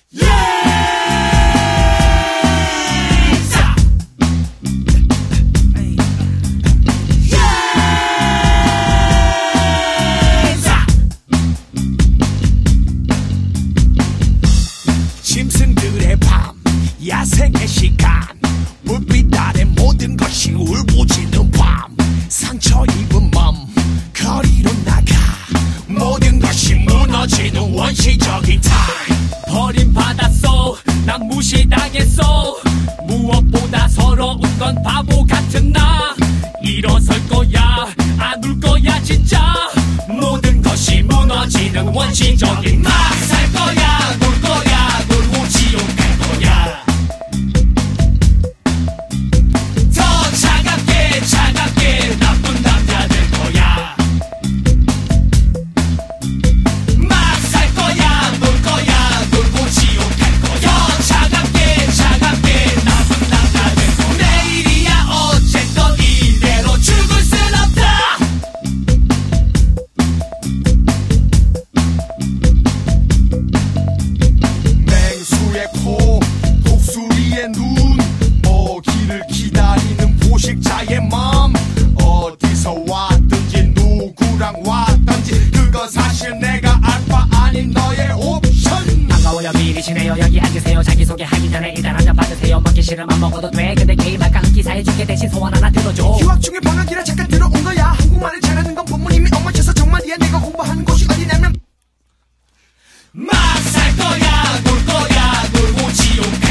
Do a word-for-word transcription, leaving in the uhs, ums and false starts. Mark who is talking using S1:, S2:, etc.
S1: 짐승들의 밤, 야생의 시간, 불빛 아래 모든 것이 울부짖는 밤, 상처 입은 맘 거리로 나가, 모든 것이 무너지는 원시적인 타임.
S2: 버린 바닷속 난 무시당했어. 무엇보다 서러운 건 바보 같은 나. 일어설 거야 안 울 거야 진짜. 모든 것이 무너지는 원시적인 막 살 거야 놀 거야 놀고 지옥 갈 거야. 더 차갑게 차갑게 나쁜 남자 될 거야. 막 살 거야 놀 거야 놀고 지옥 갈 거야. 더 차갑게 차갑게 나쁜 남자 될 거야. 내일이야 어쨌건 이대로 죽을 순 없다.
S1: 맹수의 코, 독수리의 눈, 먹이를 기다리는 포식자의 맘. 어디서 왔든지 누구랑 왔든지 그건 사실 내가 알바 아닌 너의 옵션.
S3: 반가워요 미리시네요. 여기 앉으세요. 자기소개하기 전에 일단 한잔 받으세요. 먹기 싫으면 안 먹어도 돼. 근데 게임할까 흑기사 해줄게. 대신 소원 하나 들어줘.
S4: 유학 중에 방학이라 잠깐 들어온 거야. 한국말을 잘하는 건 부모님이 엄마셔서 정말이야. 내가 공부하는 곳이 어디냐면
S2: 막 살 거야 놀 거야 놀고 지옥